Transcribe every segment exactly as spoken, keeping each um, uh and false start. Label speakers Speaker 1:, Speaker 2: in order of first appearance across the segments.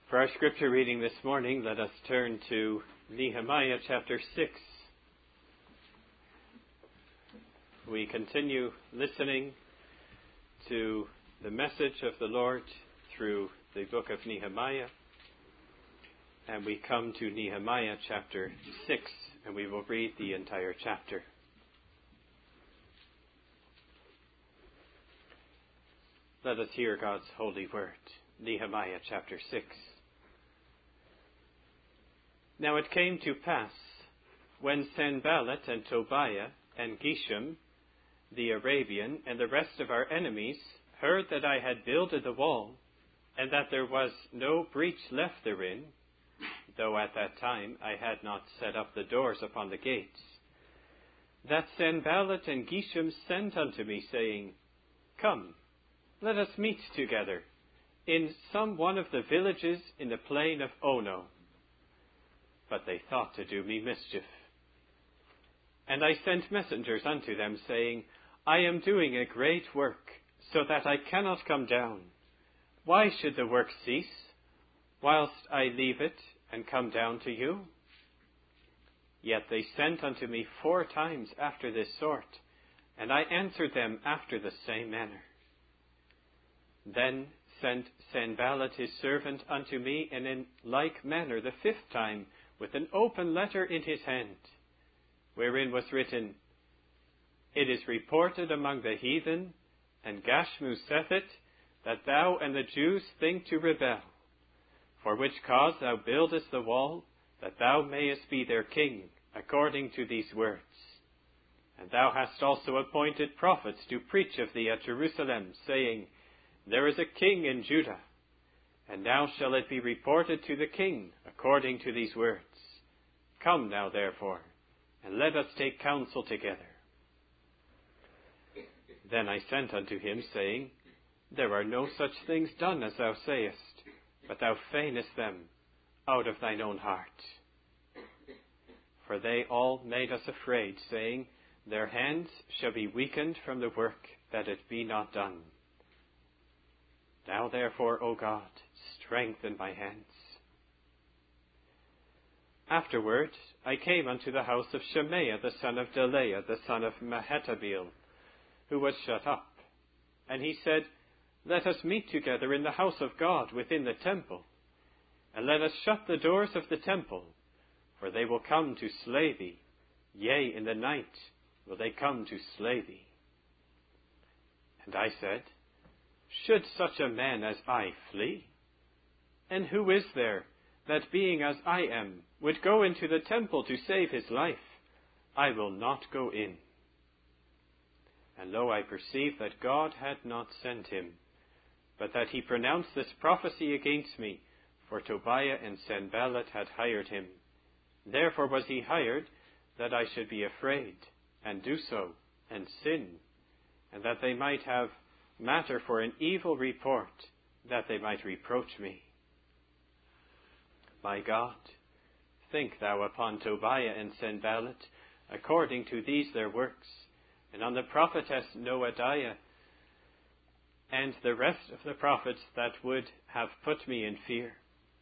Speaker 1: For our scripture reading this morning, let us turn to Nehemiah chapter six. We continue listening to the message of the Lord through the book of Nehemiah. And we come to Nehemiah chapter six, and we will read the entire chapter. Let us hear God's holy word. Nehemiah chapter six. Now it came to pass, when Sanballat and Tobiah and Geshem, the Arabian, and the rest of our enemies heard that I had builded the wall, and that there was no breach left therein, though at that time I had not set up the doors upon the gates, that Sanballat and Geshem sent unto me, saying, Come, let us meet together in some one of the villages in the plain of Ono. But they thought to do me mischief. And I sent messengers unto them, saying, I am doing a great work, so that I cannot come down. Why should the work cease, whilst I leave it and come down to you? Yet they sent unto me four times after this sort, and I answered them after the same manner. Then sent Sanballat his servant unto me, and in like manner the fifth time, with an open letter in his hand, wherein was written, It is reported among the heathen, and Gashmu saith it, that thou and the Jews think to rebel, for which cause thou buildest the wall, that thou mayest be their king, according to these words. And thou hast also appointed prophets to preach of thee at Jerusalem, saying, There is a king in Judah, and now shall it be reported to the king, according to these words. Come now, therefore, and let us take counsel together. Then I sent unto him, saying, There are no such things done as thou sayest, but thou feignest them out of thine own heart. For they all made us afraid, saying, Their hands shall be weakened from the work, that it be not done. Now therefore, O God, strengthen my hands. Afterward I came unto the house of Shemaiah the son of Delaiah, the son of Mehetabeel, who was shut up. And he said, Let us meet together in the house of God within the temple, and let us shut the doors of the temple, for they will come to slay thee. Yea, in the night will they come to slay thee. And I said, Should such a man as I flee? And who is there that, being as I am, would go into the temple to save his life? I will not go in. And lo, I perceived that God had not sent him, but that he pronounced this prophecy against me, for Tobiah and Sanballat had hired him. Therefore was he hired, that I should be afraid, and do so, and sin, and that they might have matter for an evil report, that they might reproach me. My God, think thou upon Tobiah and Sanballat, according to these their works, and on the prophetess Noadiah, and the rest of the prophets that would have put me in fear.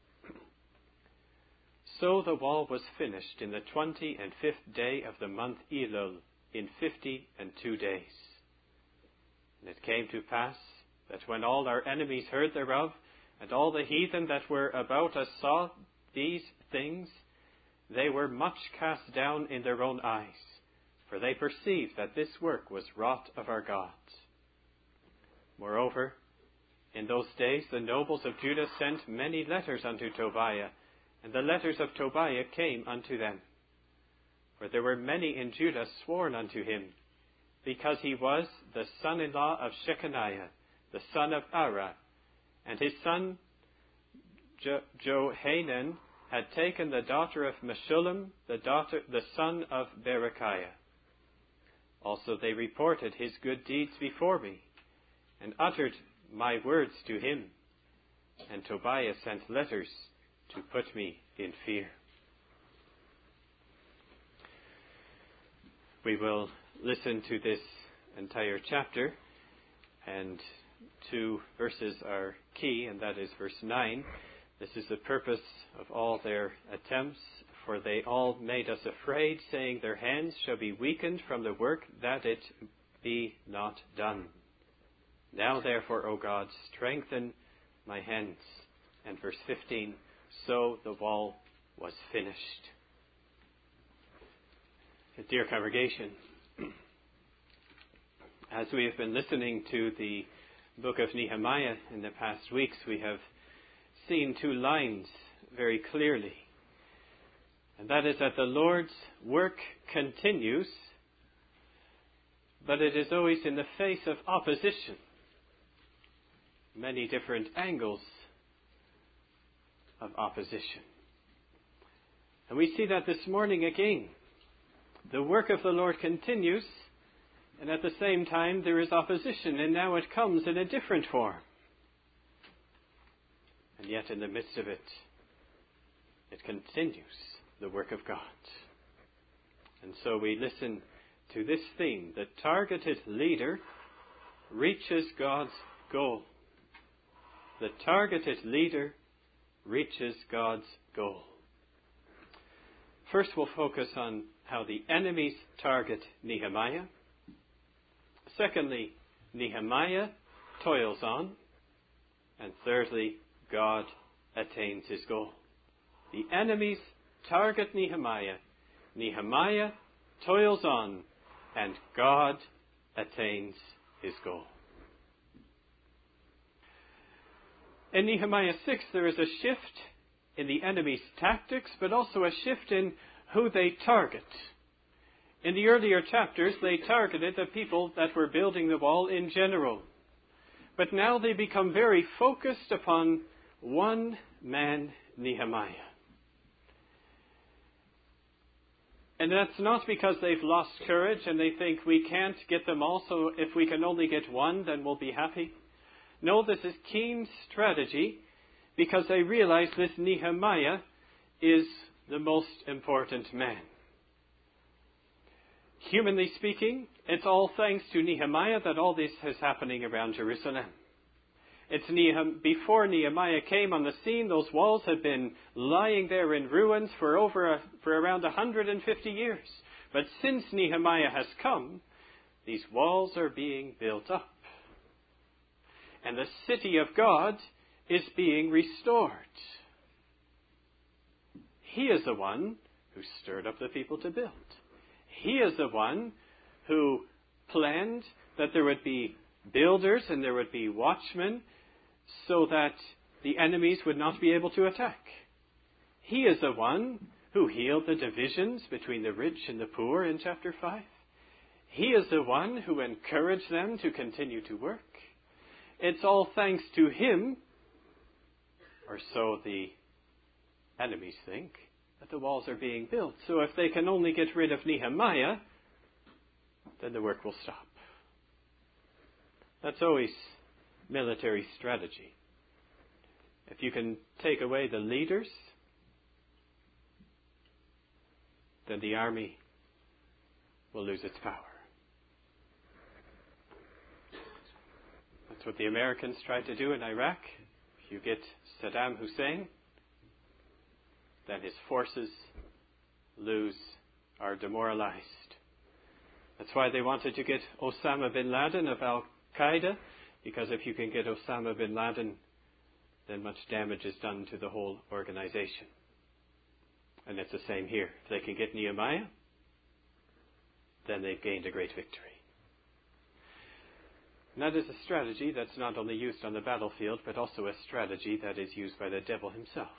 Speaker 1: So the wall was finished in the twenty and fifth day of the month Elul, in fifty and two days. And it came to pass that when all our enemies heard thereof, and all the heathen that were about us saw these things, they were much cast down in their own eyes, for they perceived that this work was wrought of our God. Moreover, in those days the nobles of Judah sent many letters unto Tobiah, and the letters of Tobiah came unto them. For there were many in Judah sworn unto him, because he was the son-in-law of Shechaniah, the son of Ara, and his son jo- Johanan had taken the daughter of Meshullam, the daughter, the son of Berechiah. Also they reported his good deeds before me, and uttered my words to him. And Tobiah sent letters to put me in fear. We will listen to this entire chapter, and two verses are key, and that is verse nine, This is the purpose of all their attempts, for they all made us afraid, saying, their hands shall be weakened from the work, that it be not done. Now therefore, O God, strengthen my hands. And verse fifteen, so the wall was finished. Dear congregation, as we have been listening to the book of Nehemiah in the past weeks, we have seen two lines very clearly. And that is that the Lord's work continues, but it is always in the face of opposition. Many different angles of opposition. And we see that this morning again. The work of the Lord continues, and at the same time there is opposition, and now it comes in a different form. And yet in the midst of it, it continues the work of God. And so we listen to this theme: the targeted leader reaches God's goal. The targeted leader reaches God's goal. First, we'll focus on how the enemies target Nehemiah. Secondly, Nehemiah toils on. And thirdly, God attains his goal. The enemies target Nehemiah. Nehemiah toils on, and God attains his goal. In Nehemiah six, there is a shift in the enemy's tactics, but also a shift in who they target. In the earlier chapters, they targeted the people that were building the wall in general. But now they become very focused upon one man, Nehemiah. And that's not because they've lost courage and they think we can't get them all, so if we can only get one, then we'll be happy. No, this is keen strategy because they realize this Nehemiah is the most important man. Humanly speaking, it's all thanks to Nehemiah that all this is happening around Jerusalem. It's Nehem- before Nehemiah came on the scene, those walls had been lying there in ruins for over a, for around one hundred fifty years. But since Nehemiah has come, these walls are being built up. And the city of God is being restored. He is the one who stirred up the people to build. He is the one who planned that there would be builders and there would be watchmen so that the enemies would not be able to attack. He is the one who healed the divisions between the rich and the poor in chapter five. He is the one who encouraged them to continue to work. It's all thanks to him, or so the enemies think, that the walls are being built. So if they can only get rid of Nehemiah, then the work will stop. That's always military strategy. If you can take away the leaders, then the army will lose its power. That's what the Americans tried to do in Iraq. If you get Saddam Hussein, then his forces lose, are demoralized. That's why they wanted to get Osama bin Laden of Al-Qaeda, because if you can get Osama bin Laden, then much damage is done to the whole organization. And it's the same here. If they can get Nehemiah, then they've gained a great victory. And that is a strategy that's not only used on the battlefield, but also a strategy that is used by the devil himself.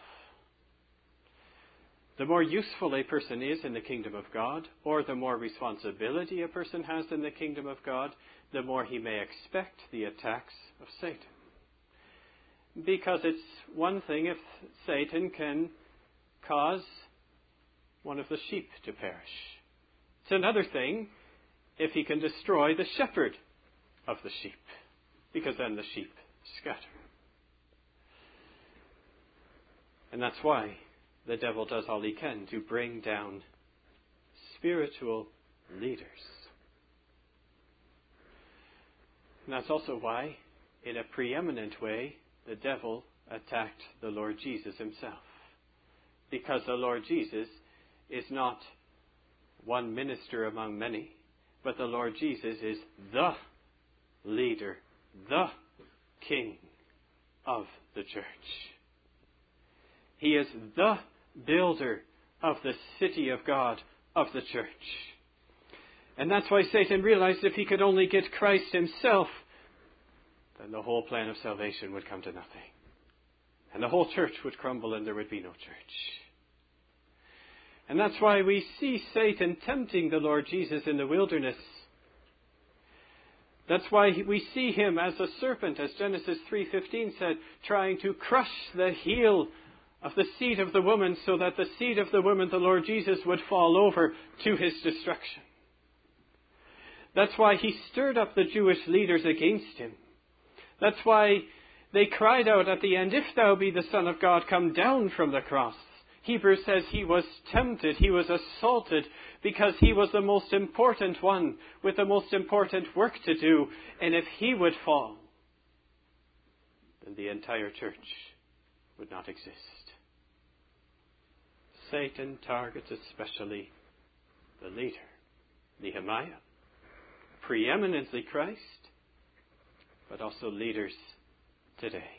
Speaker 1: The more useful a person is in the kingdom of God, or the more responsibility a person has in the kingdom of God, the more he may expect the attacks of Satan. Because it's one thing if Satan can cause one of the sheep to perish. It's another thing if he can destroy the shepherd of the sheep, because then the sheep scatter. And that's why the devil does all he can to bring down spiritual leaders. And that's also why, in a preeminent way, the devil attacked the Lord Jesus himself. Because the Lord Jesus is not one minister among many, but the Lord Jesus is the leader, the king of the church. He is the builder of the city of God, of the church. And that's why Satan realized if he could only get Christ himself, then the whole plan of salvation would come to nothing. And the whole church would crumble and there would be no church. And that's why we see Satan tempting the Lord Jesus in the wilderness. That's why we see him as a serpent, as Genesis three fifteen said, trying to crush the heel of the seed of the woman so that the seed of the woman, the Lord Jesus, would fall over to his destruction. That's why he stirred up the Jewish leaders against him. That's why they cried out at the end, "If thou be the Son of God, come down from the cross." Hebrews says he was tempted, he was assaulted, because he was the most important one with the most important work to do. And if he would fall, then the entire church would not exist. Satan targets especially the leader, Nehemiah, preeminently Christ, but also leaders today.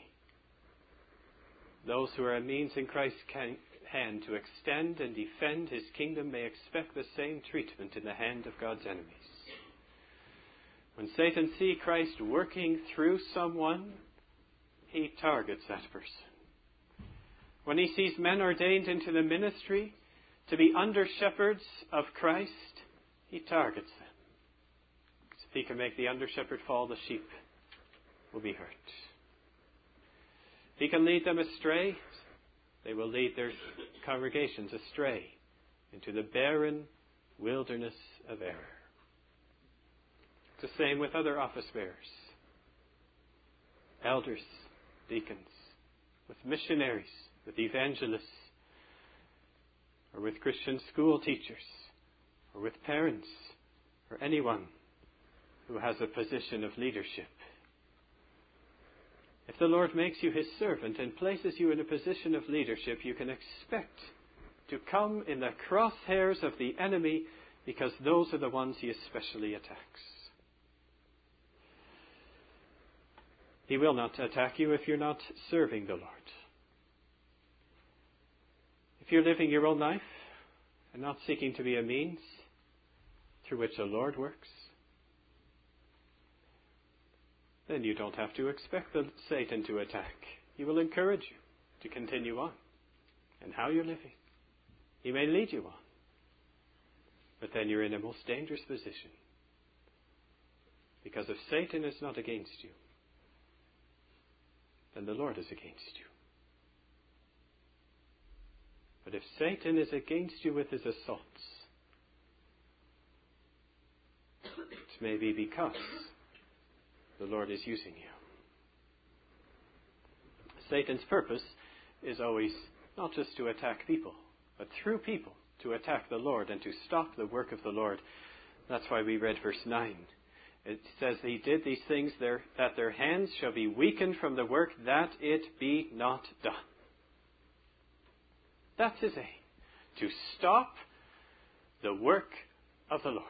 Speaker 1: Those who are a means in Christ's hand to extend and defend his kingdom may expect the same treatment in the hand of God's enemies. When Satan sees Christ working through someone, he targets that person. When he sees men ordained into the ministry to be under-shepherds of Christ, he targets them. Because if he can make the under-shepherd fall, the sheep will be hurt. If he can lead them astray, they will lead their congregations astray into the barren wilderness of error. It's the same with other office bearers, elders, deacons, with missionaries, with evangelists, or with Christian school teachers, or with parents, or anyone who has a position of leadership. If the Lord makes you his servant and places you in a position of leadership, you can expect to come in the crosshairs of the enemy, because those are the ones he especially attacks. He will not attack you if you're not serving the Lord. If you're living your own life and not seeking to be a means through which the Lord works, then you don't have to expect the Satan to attack. He will encourage you to continue on in how you're living. He may lead you on. But then you're in a most dangerous position. Because if Satan is not against you, then the Lord is against you. But if Satan is against you with his assaults, it may be because the Lord is using you. Satan's purpose is always not just to attack people, but through people to attack the Lord and to stop the work of the Lord. That's why we read verse nine. It says he did these things there, that their hands shall be weakened from the work, that it be not done. That's his aim, to stop the work of the Lord.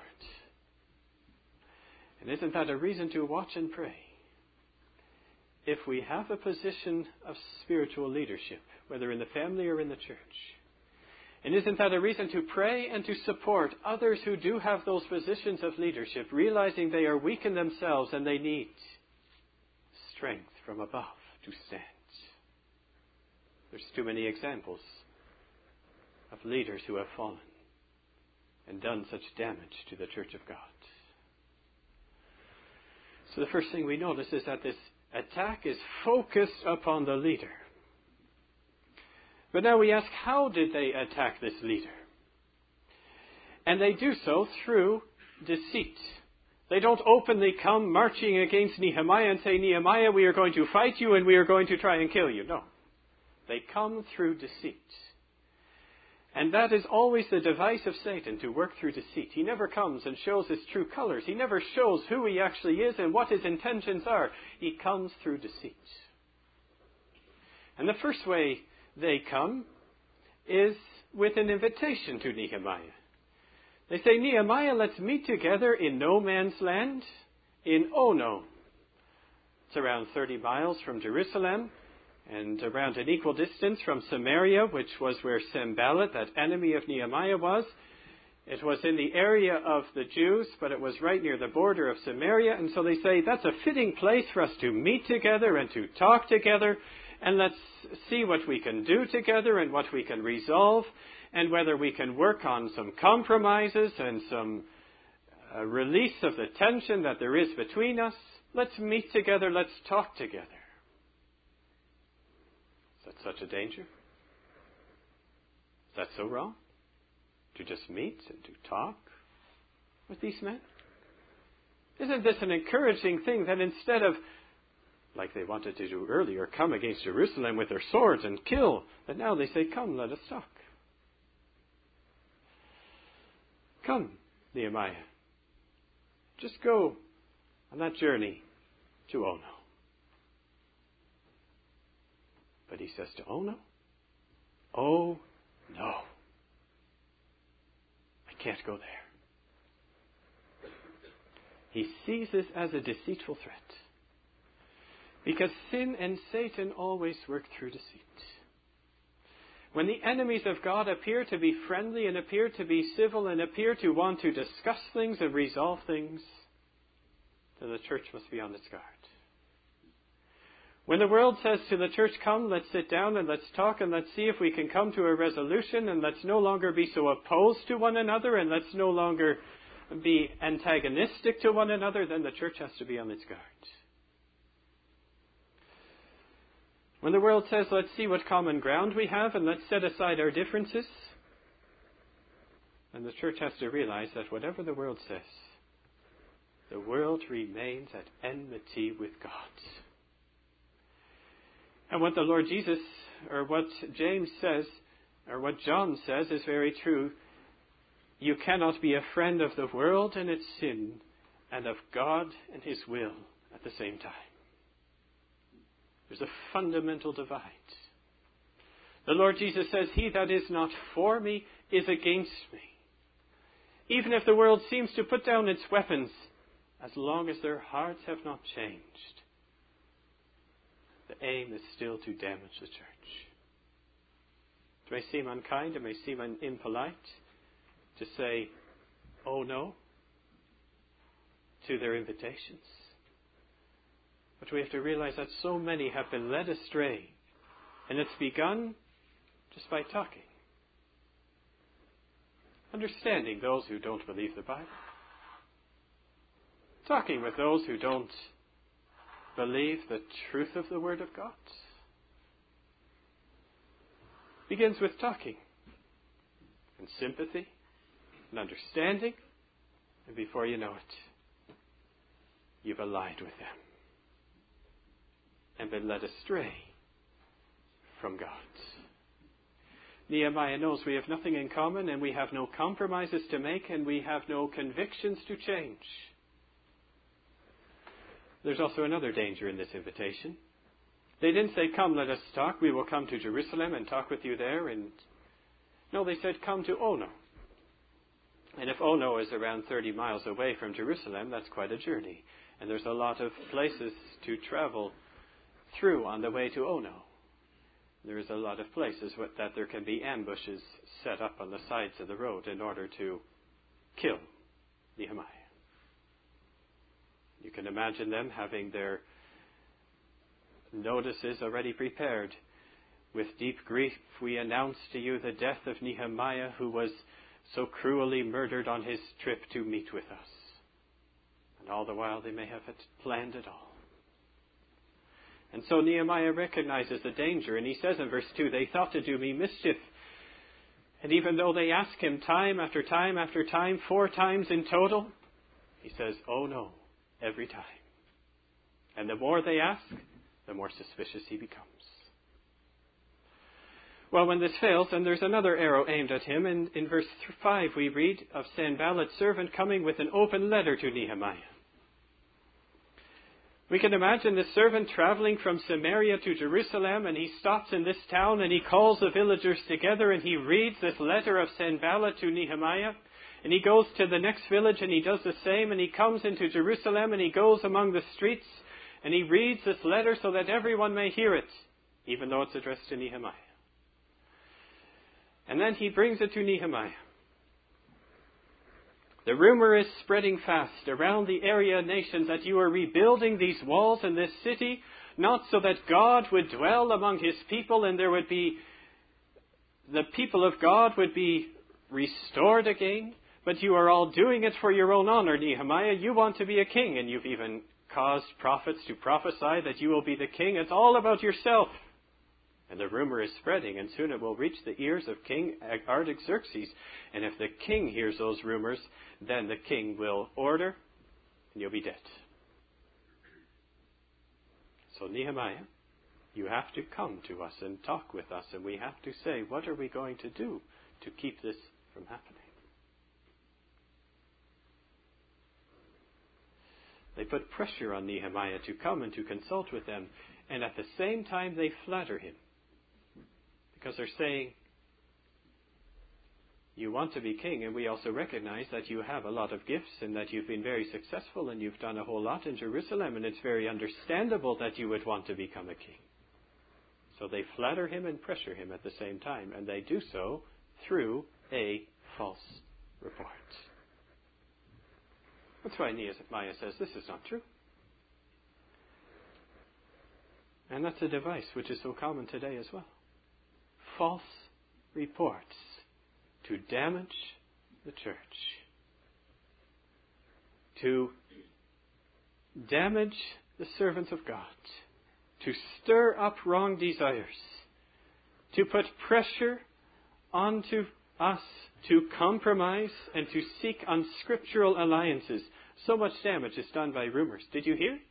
Speaker 1: And isn't that a reason to watch and pray? If we have a position of spiritual leadership, whether in the family or in the church, and isn't that a reason to pray and to support others who do have those positions of leadership, realizing they are weak in themselves and they need strength from above to stand? There's too many examples of leaders who have fallen and done such damage to the church of God. So the first thing we notice is that this attack is focused upon the leader. But now we ask, how did they attack this leader? And they do so through deceit. They don't openly come marching against Nehemiah and say, Nehemiah, we are going to fight you and we are going to try and kill you. No. They come through deceit. And that is always the device of Satan, to work through deceit. He never comes and shows his true colors. He never shows who he actually is and what his intentions are. He comes through deceit. And the first way they come is with an invitation to Nehemiah. They say, Nehemiah, let's meet together in no man's land, in Ono. It's around thirty miles from Jerusalem, and around an equal distance from Samaria, which was where Sanballat, that enemy of Nehemiah, was. It was in the area of the Jews, but it was right near the border of Samaria. And so they say, that's a fitting place for us to meet together and to talk together. And let's see what we can do together and what we can resolve, and whether we can work on some compromises and some uh, release of the tension that there is between us. Let's meet together. Let's talk together. Is that such a danger? Is that so wrong? To just meet and to talk with these men? Isn't this an encouraging thing that instead of, like they wanted to do earlier, come against Jerusalem with their swords and kill, that now they say, come, let us talk. Come, Nehemiah. Just go on that journey to Ono. But he says to Ono, oh, no. I can't go there. He sees this as a deceitful threat. Because sin and Satan always work through deceit. When the enemies of God appear to be friendly and appear to be civil and appear to want to discuss things and resolve things, then the church must be on its guard. When the world says to the church, come, let's sit down and let's talk and let's see if we can come to a resolution, and let's no longer be so opposed to one another, and let's no longer be antagonistic to one another, then the church has to be on its guard. When the world says, let's see what common ground we have and let's set aside our differences, then the church has to realize that whatever the world says, the world remains at enmity with God. And what the Lord Jesus, or what James says, or what John says is very true. You cannot be a friend of the world and its sin, and of God and His will at the same time. There's a fundamental divide. The Lord Jesus says, he that is not for me is against me. Even if the world seems to put down its weapons, as long as their hearts have not changed, the aim is still to damage the church. It may seem unkind, it may seem impolite to say, oh no, to their invitations. But we have to realize that so many have been led astray, and it's begun just by talking. Understanding those who don't believe the Bible. Talking with those who don't believe the truth of the Word of God. Begins with talking and sympathy and understanding, and before you know it, you've allied with them and been led astray from God. Nehemiah knows we have nothing in common, and we have no compromises to make, and we have no convictions to change. There's also another danger in this invitation. They didn't say, come, let us talk. We will come to Jerusalem and talk with you there. And no, they said, come to Ono. And if Ono is around thirty miles away from Jerusalem, that's quite a journey. And there's a lot of places to travel through on the way to Ono. There is a lot of places that there can be ambushes set up on the sides of the road in order to kill Nehemiah. You can imagine them having their notices already prepared. With deep grief we announce to you the death of Nehemiah, who was so cruelly murdered on his trip to meet with us. And all the while they may have it planned it all. And so Nehemiah recognizes the danger, and he says in verse two, they thought to do me mischief. And even though they ask him time after time after time, four times in total, he says, oh no, every time. And the more they ask, the more suspicious he becomes. Well, when this fails, then there's another arrow aimed at him. And in verse five we read of Sanballat's servant coming with an open letter to Nehemiah. We can imagine the servant traveling from Samaria to Jerusalem, and he stops in this town and he calls the villagers together and he reads this letter of Sanballat to Nehemiah. And he goes to the next village and he does the same, and he comes into Jerusalem and he goes among the streets and he reads this letter so that everyone may hear it, even though it's addressed to Nehemiah. And then he brings it to Nehemiah. The rumor is spreading fast around the area nations that you are rebuilding these walls in this city, not so that God would dwell among his people and there would be, the people of God would be restored again, but you are all doing it for your own honor, Nehemiah. You want to be a king, and you've even caused prophets to prophesy that you will be the king. It's all about yourself. And the rumor is spreading, and soon it will reach the ears of King Artaxerxes. And if the king hears those rumors, then the king will order, and you'll be dead. So Nehemiah, you have to come to us and talk with us, and we have to say, what are we going to do to keep this from happening? They put pressure on Nehemiah to come and to consult with them, and at the same time they flatter him. Because they're saying, you want to be king, and we also recognize that you have a lot of gifts and that you've been very successful and you've done a whole lot in Jerusalem, and it's very understandable that you would want to become a king. So they flatter him and pressure him at the same time, and they do so through a false report. That's why Nehemiah says this is not true. And that's a device which is so common today as well. False reports to damage the church, to damage the servants of God, to stir up wrong desires, to put pressure onto us to compromise and to seek unscriptural alliances. So much damage is done by rumors. Did you hear?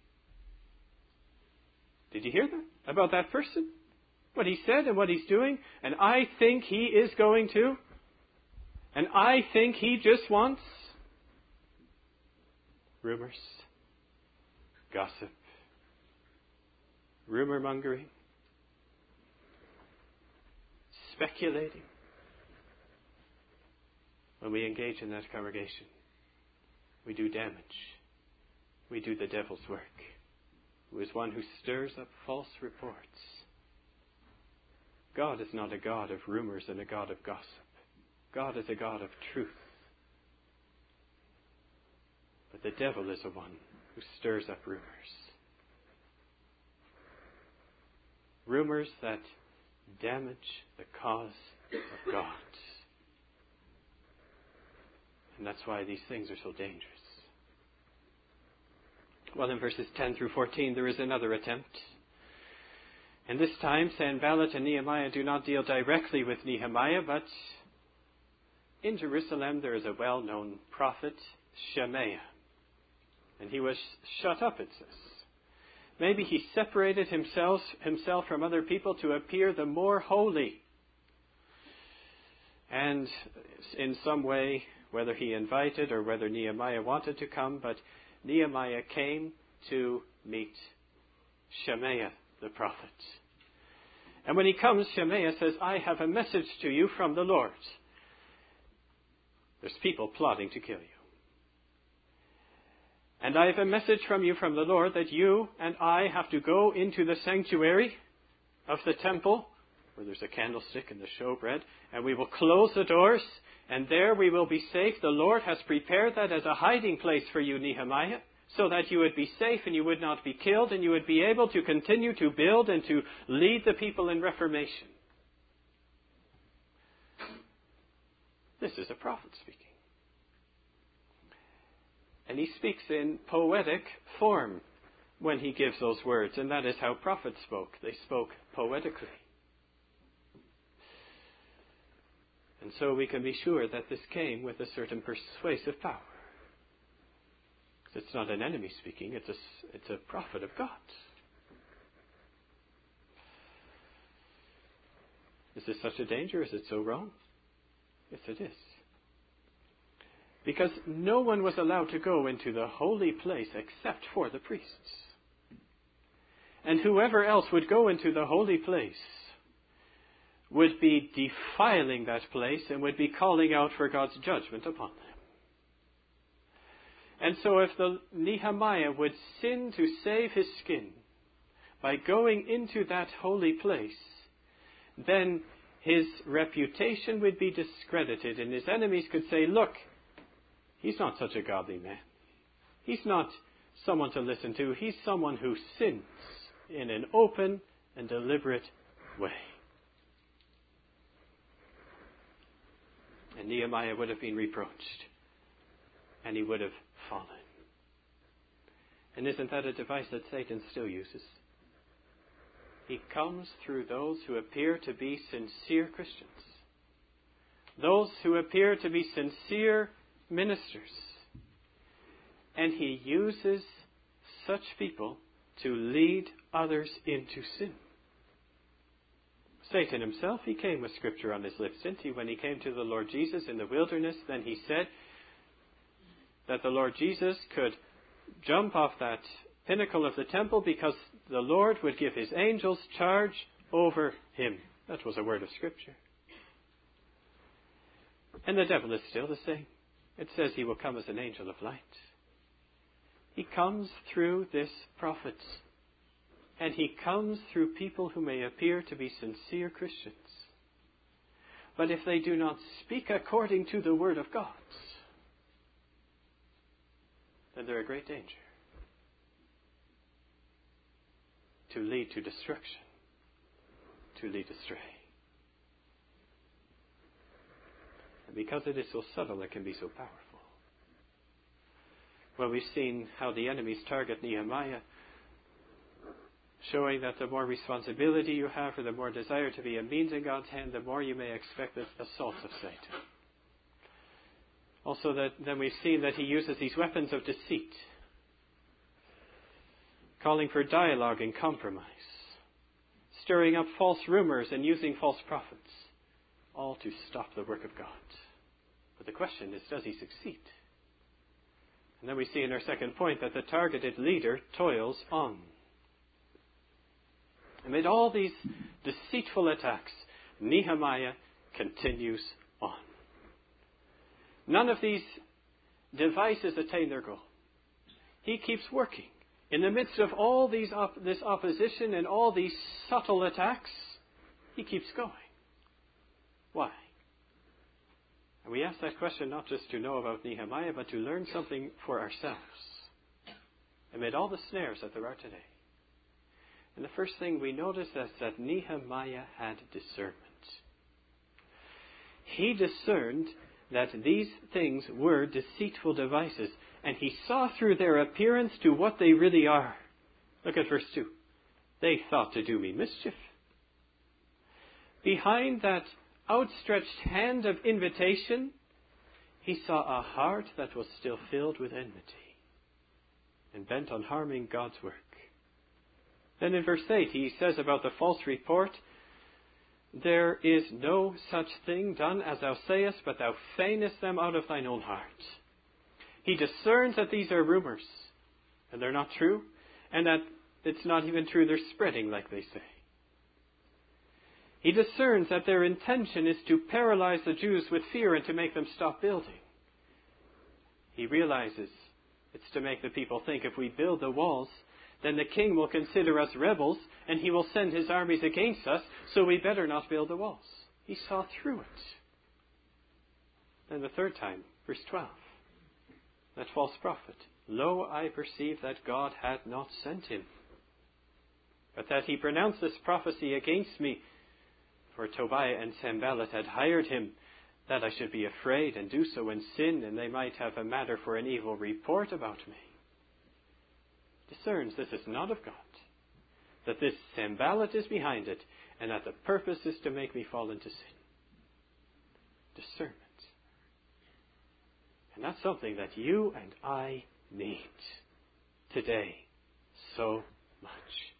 Speaker 1: Did you hear that? About that person? What he said and what he's doing? And I think he is going to. And I think he just wants. Rumors. Gossip. Rumor mongering. Speculating. When we engage in that congregation, we do damage. We do the devil's work, who is one who stirs up false reports. God is not a God of rumors and a God of gossip. God is a God of truth. But the devil is the one who stirs up rumors. Rumors that damage the cause of God. And that's why these things are so dangerous. Well, in verses ten through fourteen, there is another attempt. And this time, Sanballat and Nehemiah do not deal directly with Nehemiah, but in Jerusalem there is a well-known prophet, Shemaiah. And he was shut up, it says. Maybe he separated himself, himself from other people to appear the more holy. And in some way, whether he invited or whether Nehemiah wanted to come, but Nehemiah came to meet Shemaiah the prophet. And when he comes, Shemaiah says, I have a message to you from the Lord. There's people plotting to kill you. And I have a message from you from the Lord that you and I have to go into the sanctuary of the temple, where there's a candlestick and the showbread, and we will close the doors, and there we will be safe. The Lord has prepared that as a hiding place for you, Nehemiah, so that you would be safe and you would not be killed, and you would be able to continue to build and to lead the people in reformation. This is a prophet speaking. And he speaks in poetic form when he gives those words, and that is how prophets spoke. They spoke poetically. And so we can be sure that this came with a certain persuasive power. It's not an enemy speaking, it's a, it's a prophet of God. Is this such a danger? Is it so wrong? Yes, it is. Because no one was allowed to go into the holy place except for the priests. And whoever else would go into the holy place would be defiling that place and would be calling out for God's judgment upon them. And so if the Nehemiah would sin to save his skin by going into that holy place, then his reputation would be discredited, and his enemies could say, look, he's not such a godly man. He's not someone to listen to. He's someone who sins in an open and deliberate way. And Nehemiah would have been reproached, and he would have fallen. And isn't that a device that Satan still uses? He comes through those who appear to be sincere Christians, those who appear to be sincere ministers, and he uses such people to lead others into sin. Satan himself, he came with Scripture on his lips, didn't he? When he came to the Lord Jesus in the wilderness, then he said that the Lord Jesus could jump off that pinnacle of the temple because the Lord would give his angels charge over him. That was a word of Scripture. And the devil is still the same. It says he will come as an angel of light. He comes through this prophet. And he comes through people who may appear to be sincere Christians. But if they do not speak according to the Word of God, then they're a great danger to lead to destruction, to lead astray. And because it is so subtle, it can be so powerful. Well, we've seen how the enemies target Nehemiah, showing that the more responsibility you have or the more desire to be a means in God's hand, the more you may expect the assaults of Satan. Also, that then we've seen that he uses these weapons of deceit, calling for dialogue and compromise, stirring up false rumors and using false prophets, all to stop the work of God. But the question is, does he succeed? And then we see in our second point that the targeted leader toils on. Amid all these deceitful attacks, Nehemiah continues on. None of these devices attain their goal. He keeps working. In the midst of all these op- this opposition and all these subtle attacks, he keeps going. Why? And we ask that question not just to know about Nehemiah, but to learn something for ourselves amid all the snares that there are today. And the first thing we notice is that Nehemiah had discernment. He discerned that these things were deceitful devices, and he saw through their appearance to what they really are. Look at verse two. They thought to do me mischief. Behind that outstretched hand of invitation, he saw a heart that was still filled with enmity and bent on harming God's work. Then in verse eight, he says about the false report, there is no such thing done as thou sayest, but thou feignest them out of thine own heart. He discerns that these are rumors, and they're not true, and that it's not even true, they're spreading like they say. He discerns that their intention is to paralyze the Jews with fear and to make them stop building. He realizes it's to make the people think if we build the walls, then the king will consider us rebels and he will send his armies against us, so we better not build the walls. He saw through it. Then the third time, verse twelve, that false prophet, lo, I perceive that God had not sent him, but that he pronounced this prophecy against me, for Tobiah and Sanballat had hired him, that I should be afraid and do so in sin, and they might have a matter for an evil report about me. Discerns this is not of God, that this Sanballat is behind it, and that the purpose is to make me fall into sin. Discernment. And that's something that you and I need today so much.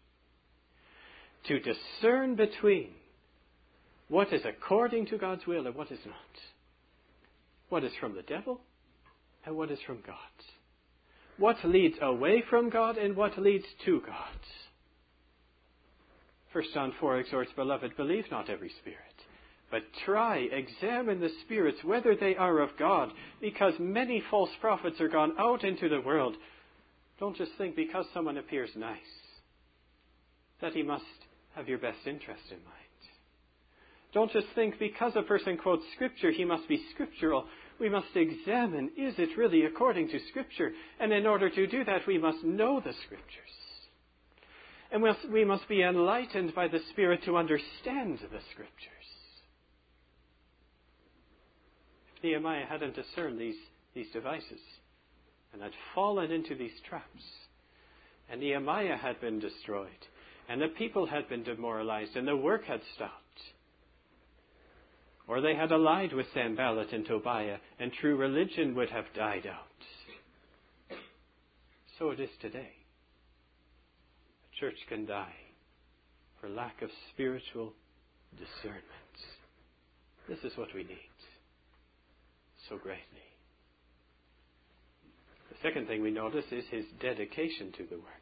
Speaker 1: To discern between what is according to God's will and what is not. What is from the devil and what is from God. What leads away from God and what leads to God. First John four exhorts, beloved, believe not every spirit, but try, examine the spirits, whether they are of God, because many false prophets are gone out into the world. Don't just think because someone appears nice that he must have your best interest in mind. Don't just think because a person quotes Scripture, he must be scriptural. We must examine, is it really according to Scripture? And in order to do that, we must know the Scriptures. And we must be enlightened by the Spirit to understand the Scriptures. If Nehemiah hadn't discerned these, these devices and had fallen into these traps, and Nehemiah had been destroyed, and the people had been demoralized, and the work had stopped, or they had allied with Sanballat and Tobiah, and true religion would have died out. So it is today. A church can die for lack of spiritual discernment. This is what we need so greatly. The second thing we notice is his dedication to the work.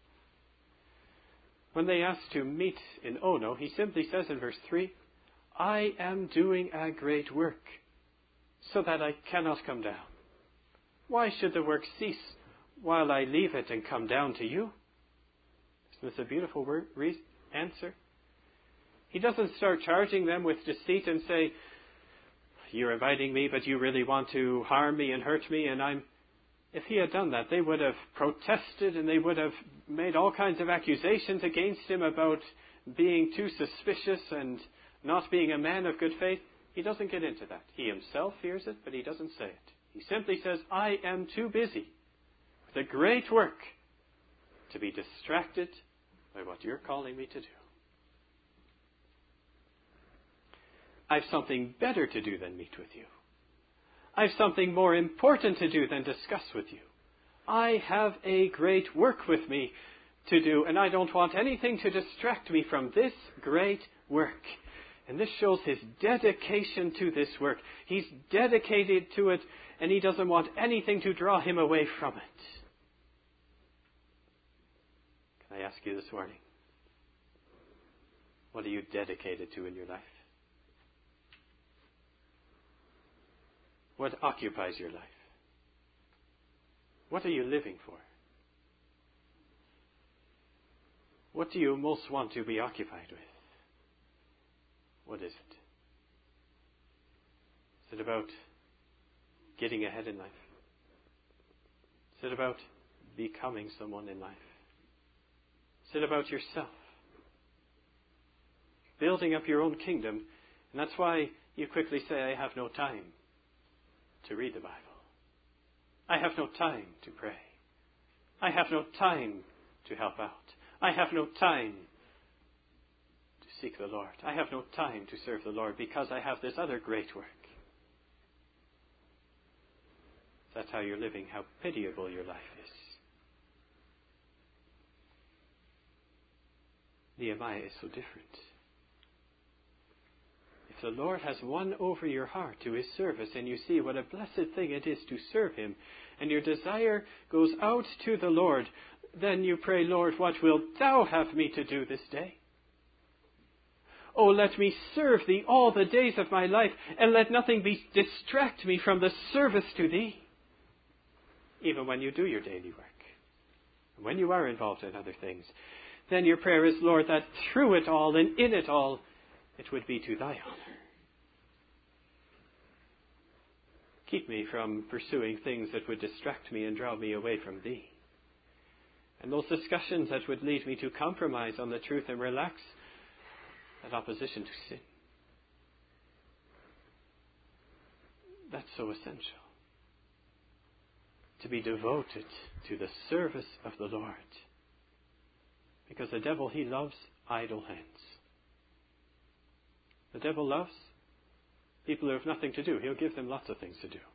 Speaker 1: When they asked to meet in Ono, he simply says in verse three, I am doing a great work, so that I cannot come down. Why should the work cease while I leave it and come down to you? Isn't this a beautiful word, re- answer? He doesn't start charging them with deceit and say, you're inviting me, but you really want to harm me and hurt me, and I'm... If he had done that, they would have protested and they would have made all kinds of accusations against him about being too suspicious and not being a man of good faith. He doesn't get into that. He himself fears it, but he doesn't say it. He simply says, I am too busy with a great work to be distracted by what you're calling me to do. I've something better to do than meet with you. I've something more important to do than discuss with you. I have a great work with me to do, and I don't want anything to distract me from this great work. And this shows his dedication to this work. He's dedicated to it, and he doesn't want anything to draw him away from it. Can I ask you this morning, what are you dedicated to in your life? What occupies your life? What are you living for? What do you most want to be occupied with? What is it? Is it about getting ahead in life? Is it about becoming someone in life? Is it about yourself? Building up your own kingdom. And that's why you quickly say, I have no time to read the Bible. I have no time to pray. I have no time to help out. I have no time to seek the Lord. I have no time to serve the Lord because I have this other great work. If that's how you're living, how pitiable your life is. Nehemiah is so different. If the Lord has won over your heart to his service and you see what a blessed thing it is to serve him, and your desire goes out to the Lord, then you pray, Lord, what wilt thou have me to do this day? Oh, let me serve thee all the days of my life, and let nothing be distract me from the service to thee. Even when you do your daily work, and when you are involved in other things, then your prayer is, Lord, that through it all and in it all, it would be to thy honor. Keep me from pursuing things that would distract me and draw me away from thee. And those discussions that would lead me to compromise on the truth and relax that opposition to sin. That's so essential. To be devoted to the service of the Lord. Because the devil, he loves idle hands. The devil loves people who have nothing to do. He'll give them lots of things to do.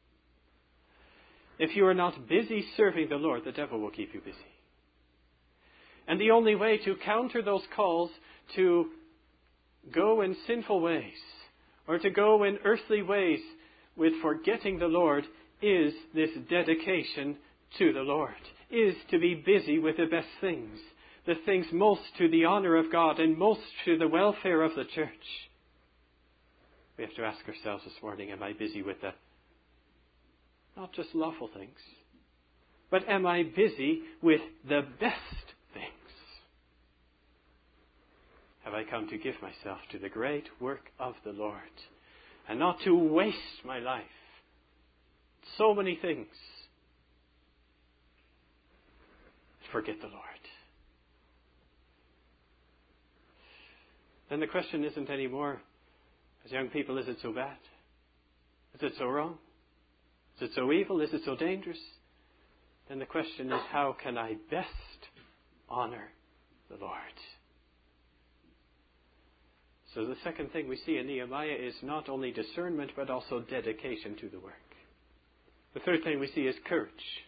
Speaker 1: If you are not busy serving the Lord, the devil will keep you busy. And the only way to counter those calls to go in sinful ways or to go in earthly ways with forgetting the Lord is this dedication to the Lord, is to be busy with the best things. the things most to the honor of God and most to the welfare of the church. We have to ask ourselves this morning, am I busy with the, not just lawful things, but am I busy with the best things? Have I come to give myself to the great work of the Lord and not to waste my life? So many things. Forget the Lord. Then the question isn't anymore, as young people, is it so bad? Is it so wrong? Is it so evil? Is it so dangerous? Then the question is, how can I best honor the Lord? So the second thing we see in Nehemiah is not only discernment, but also dedication to the work. The third thing we see is courage.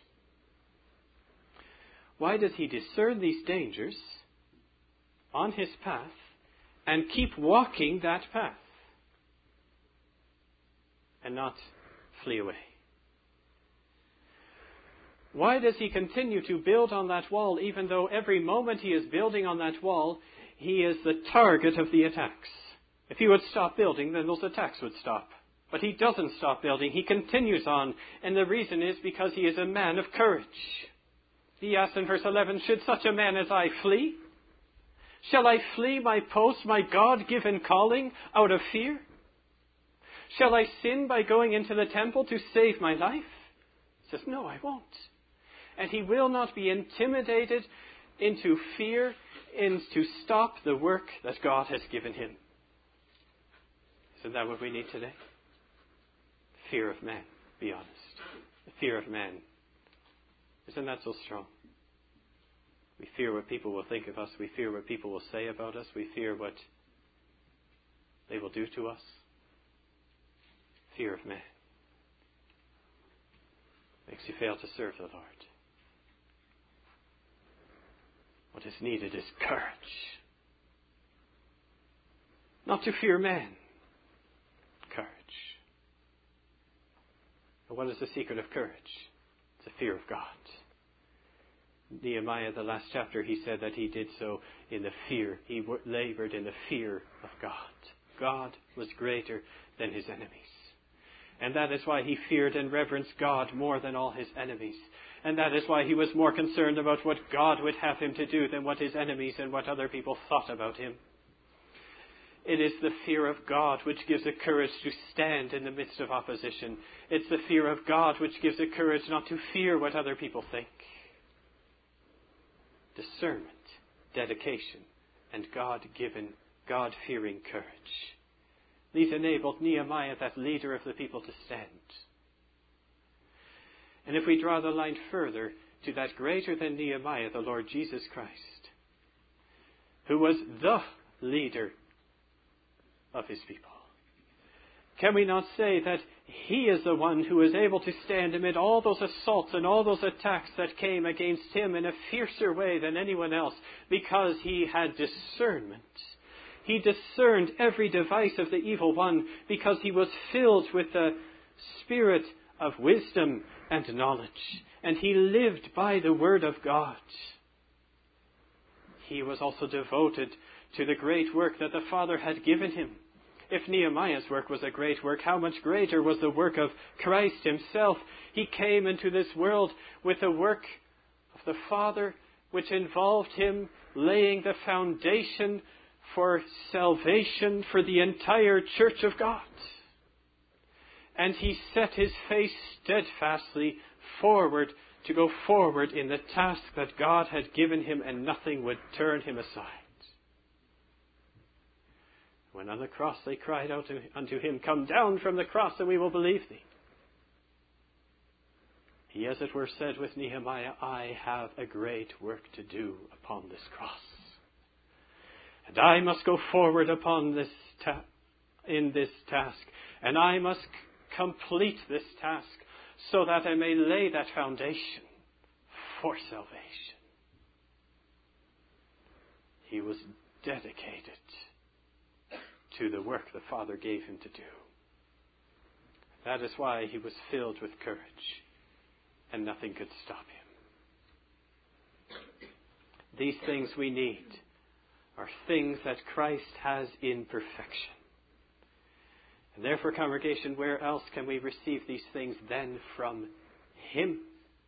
Speaker 1: Why does he discern these dangers on his path and keep walking that path and not flee away? Why does he continue to build on that wall, even though every moment he is building on that wall, he is the target of the attacks? If he would stop building, then those attacks would stop. But he doesn't stop building. He continues on. And the reason is because he is a man of courage. He asks in verse eleven, should such a man as I flee? Shall I flee my post, my God-given calling, out of fear? Shall I sin by going into the temple to save my life? He says, no, I won't. And he will not be intimidated into fear and to stop the work that God has given him. Isn't that what we need today? Fear of man, be honest. The fear of man. Isn't that so strong? We fear what people will think of us. We fear what people will say about us. We fear what they will do to us. Fear of man makes you fail to serve the Lord. What is needed is courage. Not to fear man. Courage. But what is the secret of courage? It's the fear of God. Nehemiah, the last chapter, he said that he did so in the fear. He labored in the fear of God. God was greater than his enemies. And that is why he feared and reverenced God more than all his enemies. And that is why he was more concerned about what God would have him to do than what his enemies and what other people thought about him. It is the fear of God which gives the courage to stand in the midst of opposition. It's the fear of God which gives the courage not to fear what other people think. Discernment, dedication, and God-given, God-fearing courage. These enabled Nehemiah, that leader of the people, to stand. And if we draw the line further to that greater than Nehemiah, the Lord Jesus Christ, who was the leader of his people, can we not say that he is the one who is able to stand amid all those assaults and all those attacks that came against him in a fiercer way than anyone else, because he had discernment? He discerned every device of the evil one because he was filled with the spirit of wisdom and knowledge. And he lived by the word of God. He was also devoted to the great work that the Father had given him. If Nehemiah's work was a great work, how much greater was the work of Christ himself? He came into this world with the work of the Father, which involved him laying the foundation for salvation for the entire church of God. And he set his face steadfastly forward to go forward in the task that God had given him, and nothing would turn him aside. When on the cross they cried out unto him, "Come down from the cross and we will believe thee." He, as it were, said with Nehemiah, "I have a great work to do upon this cross. And I must go forward upon this ta- in this task. And I must complete this task so that I may lay that foundation for salvation." He was dedicated to the work the Father gave him to do. That is why he was filled with courage, and nothing could stop him. These things we need are things that Christ has in perfection. And therefore, congregation, where else can we receive these things than from Him?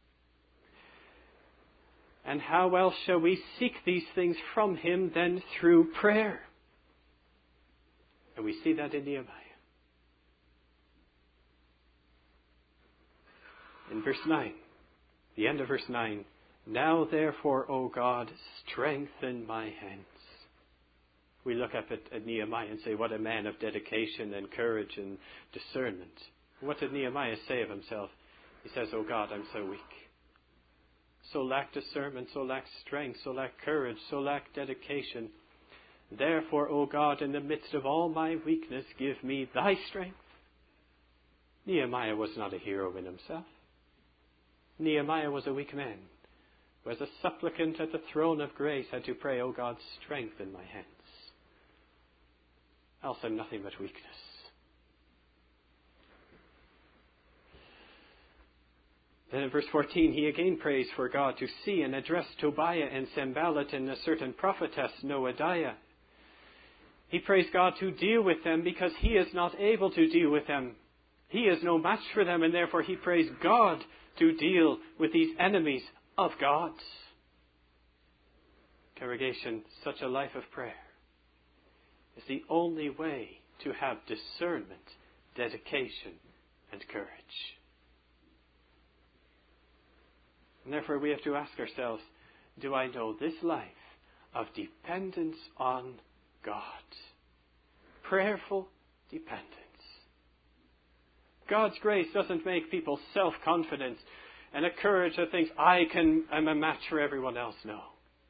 Speaker 1: And how else shall we seek these things from Him than through prayer? And we see that in Nehemiah. In verse nine, the end of verse nine, now therefore, O God, strengthen my hands. We look up at, at Nehemiah and say, what a man of dedication and courage and discernment. What did Nehemiah say of himself? He says, oh God, I'm so weak. So lack discernment, so lack strength, so lack courage, so lack dedication. Therefore, O God, in the midst of all my weakness, give me thy strength. Nehemiah was not a hero in himself. Nehemiah was a weak man, who as a supplicant at the throne of grace had to pray, O God, strengthen my hands. Else I'm nothing but weakness. Then in verse fourteen, he again prays for God to see and address Tobiah and Sanballat and a certain prophetess, Noadiah. He prays God to deal with them because he is not able to deal with them. He is no match for them, and therefore he prays God to deal with these enemies of God. Congregation, such a life of prayer is the only way to have discernment, dedication, and courage. And therefore we have to ask ourselves, do I know this life of dependence on God? Prayerful dependence. God's grace doesn't make people self-confident and a courage that thinks, I can, I'm a match for everyone else. No.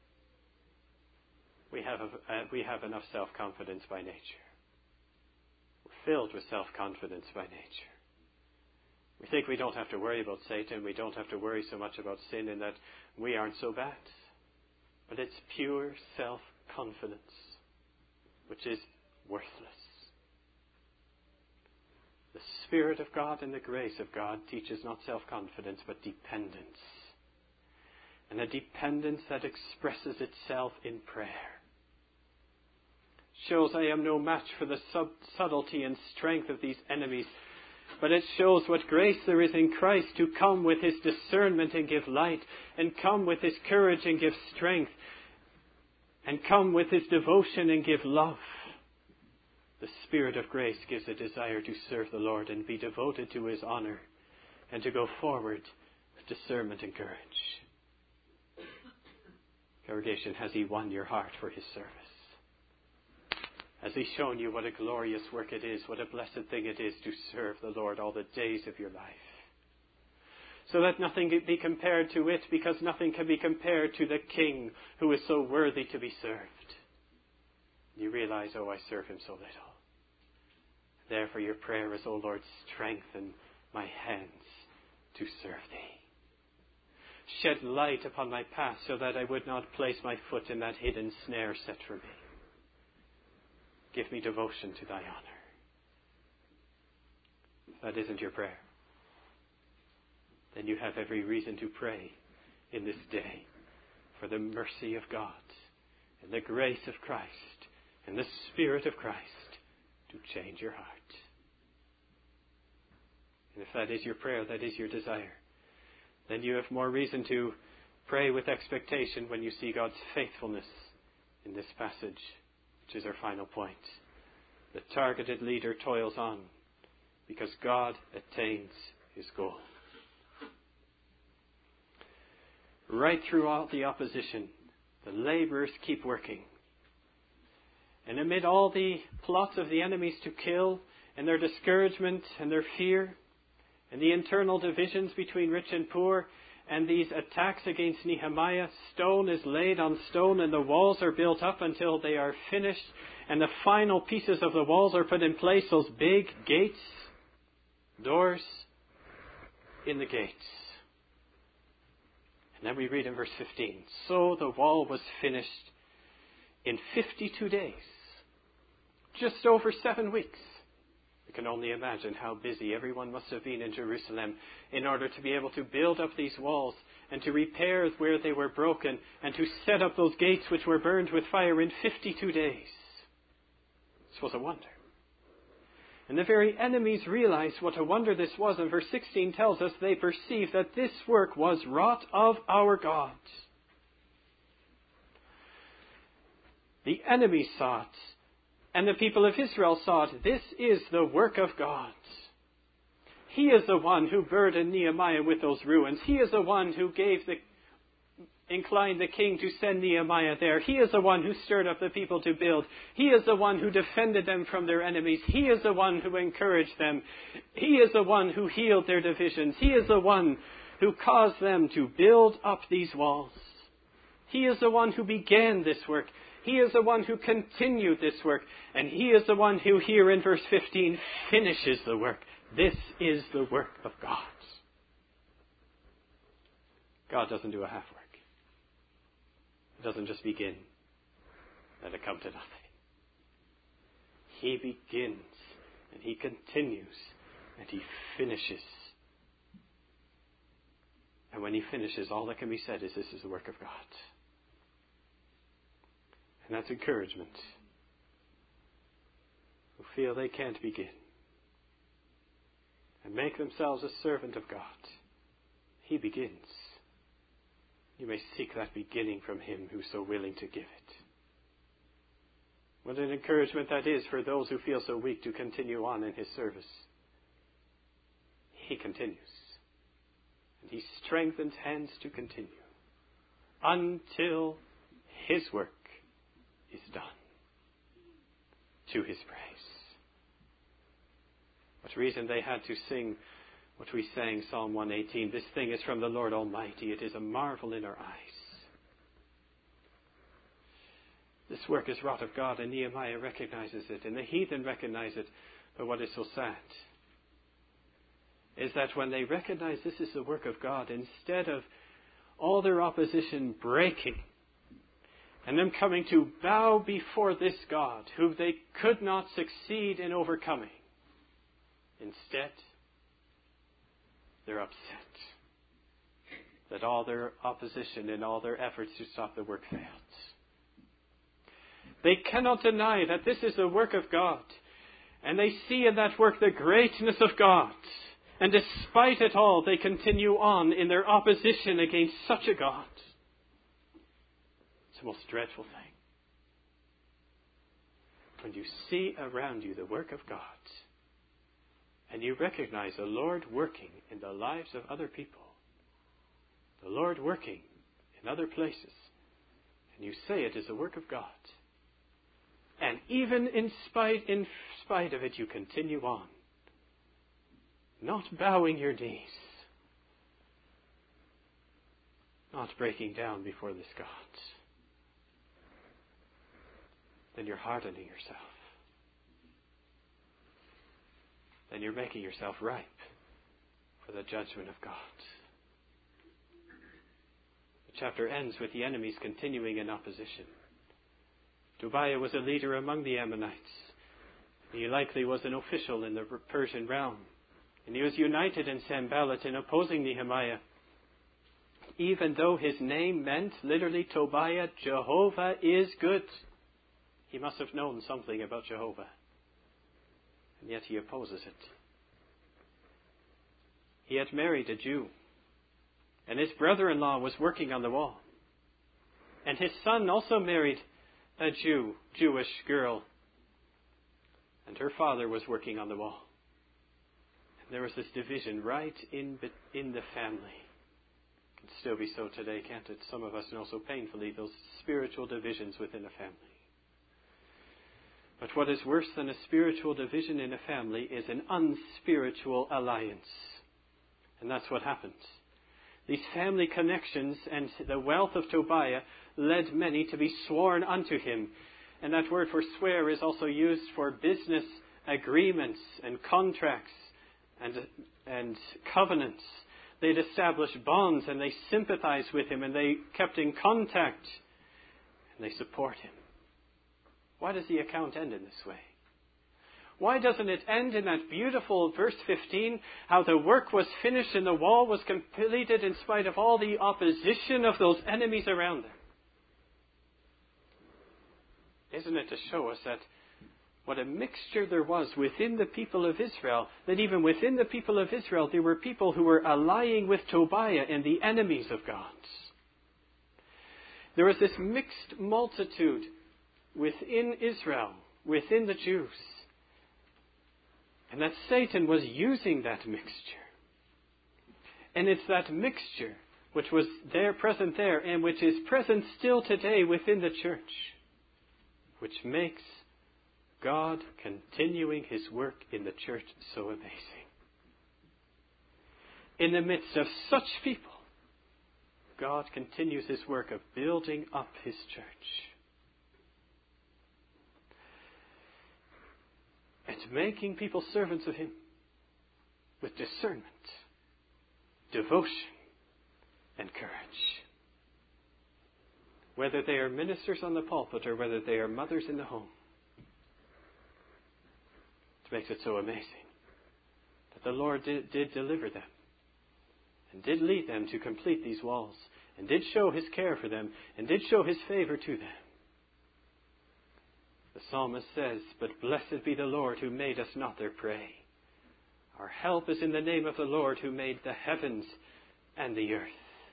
Speaker 1: We have, a, uh, we have enough self-confidence by nature. We're filled with self-confidence by nature. We think we don't have to worry about Satan. We don't have to worry so much about sin and that we aren't so bad. But it's pure self-confidence, which is worthless. The Spirit of God and the grace of God teaches not self-confidence, but dependence. And a dependence that expresses itself in prayer. Shows I am no match for the sub- subtlety and strength of these enemies, but it shows what grace there is in Christ to come with His discernment and give light, and come with His courage and give strength, and come with His devotion and give love. The Spirit of grace gives a desire to serve the Lord and be devoted to His honor, and to go forward with discernment and courage. Congregation, has He won your heart for His service? Has He shown you what a glorious work it is, what a blessed thing it is to serve the Lord all the days of your life? So that nothing can be compared to it, because nothing can be compared to the King who is so worthy to be served. You realize, oh, I serve Him so little. Therefore your prayer is, oh Lord, strengthen my hands to serve Thee. Shed light upon my path so that I would not place my foot in that hidden snare set for me. Give me devotion to Thy honor. If that isn't your prayer, then you have every reason to pray in this day for the mercy of God and the grace of Christ and the Spirit of Christ to change your heart. And if that is your prayer, that is your desire, then you have more reason to pray with expectation when you see God's faithfulness in this passage, which is our final point. The targeted leader toils on because God attains His goal. Right through all the opposition, the laborers keep working. And amid all the plots of the enemies to kill, and their discouragement and their fear, and the internal divisions between rich and poor, and these attacks against Nehemiah, stone is laid on stone, and the walls are built up until they are finished, and the final pieces of the walls are put in place, those big gates, doors in the gates. And then we read in verse fifteen, so the wall was finished in fifty-two days. Just over seven weeks. You can only imagine how busy everyone must have been in Jerusalem in order to be able to build up these walls and to repair where they were broken, and to set up those gates which were burned with fire in fifty-two days. This was a wonder. And the very enemies realized what a wonder this was, and verse sixteen tells us they perceived that this work was wrought of our God. The enemies saw it, and the people of Israel saw it. This is the work of God. He is the one who burdened Nehemiah with those ruins. He is the one who gave the inclined the king to send Nehemiah there. He is the one who stirred up the people to build. He is the one who defended them from their enemies. He is the one who encouraged them. He is the one who healed their divisions. He is the one who caused them to build up these walls. He is the one who began this work. He is the one who continued this work. And He is the one who here in verse fifteen finishes the work. This is the work of God. God doesn't do a half work. It doesn't just begin and it come to nothing. He begins and He continues and He finishes. And when He finishes, all that can be said is this is the work of God. And that's encouragement. Who feel they can't begin and make themselves a servant of God. He begins. You may seek that beginning from Him who's so willing to give it. What an encouragement that is for those who feel so weak to continue on in His service. He continues. And He strengthens hands to continue until His work is done to His praise. What reason they had to sing what we sang, Psalm one eighteen, this thing is from the Lord Almighty. It is a marvel in our eyes. This work is wrought of God, and Nehemiah recognizes it, and the heathen recognize it. But what is so sad is that when they recognize this is the work of God, instead of all their opposition breaking and them coming to bow before this God, whom they could not succeed in overcoming, instead, they're upset that all their opposition and all their efforts to stop the work failed. They cannot deny that this is the work of God. And they see in that work the greatness of God. And despite it all, they continue on in their opposition against such a God. It's the most dreadful thing. When you see around you the work of God, and you recognize the Lord working in the lives of other people, the Lord working in other places, and you say it is the work of God, and even in spite, in spite of it, you continue on, not bowing your knees, not breaking down before this God, then you're hardening yourself. Then you're making yourself ripe for the judgment of God. The chapter ends with the enemies continuing in opposition. Tobiah was a leader among the Ammonites. He likely was an official in the Persian realm. And he was united in Sanballat in opposing Nehemiah. Even though his name meant, literally, Tobiah, Jehovah is good. He must have known something about Jehovah. And yet he opposes it. He had married a Jew. And his brother-in-law was working on the wall. And his son also married a Jew, Jewish girl. And her father was working on the wall. And there was this division right in, in the family. It can still be so today, can't it? Some of us know so painfully those spiritual divisions within a family. But what is worse than a spiritual division in a family is an unspiritual alliance. And that's what happened. These family connections and the wealth of Tobiah led many to be sworn unto him. And that word for swear is also used for business agreements and contracts and, and covenants. They'd established bonds and they sympathized with him and they kept in contact and they support him. Why does the account end in this way? Why doesn't it end in that beautiful verse fifteen, how the work was finished and the wall was completed in spite of all the opposition of those enemies around them? Isn't it to show us that what a mixture there was within the people of Israel, that even within the people of Israel there were people who were allying with Tobiah and the enemies of God. There was this mixed multitude within Israel, within the Jews. And that Satan was using that mixture. And it's that mixture which was there, present there, and which is present still today within the church, which makes God continuing His work in the church so amazing. In the midst of such people, God continues His work of building up His church. And making people servants of Him with discernment, devotion, and courage. Whether they are ministers on the pulpit or whether they are mothers in the home. It makes it so amazing that the Lord did, did deliver them and did lead them to complete these walls and did show His care for them and did show His favor to them. The psalmist says, "But blessed be the Lord who made us not their prey. Our help is in the name of the Lord who made the heavens and the earth."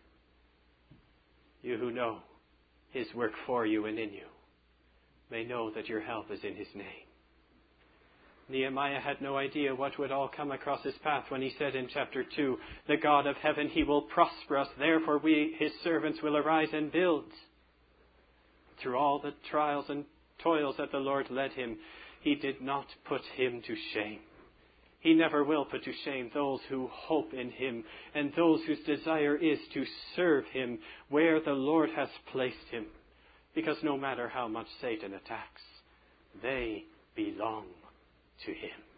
Speaker 1: You who know His work for you and in you may know that your help is in His name. Nehemiah had no idea what would all come across his path when he said in chapter two, "The God of heaven, He will prosper us, therefore we, His servants, will arise and build." Through all the trials and toils that the Lord led him, He did not put him to shame. He never will put to shame those who hope in Him and those whose desire is to serve Him where the Lord has placed him. Because no matter how much Satan attacks, they belong to Him.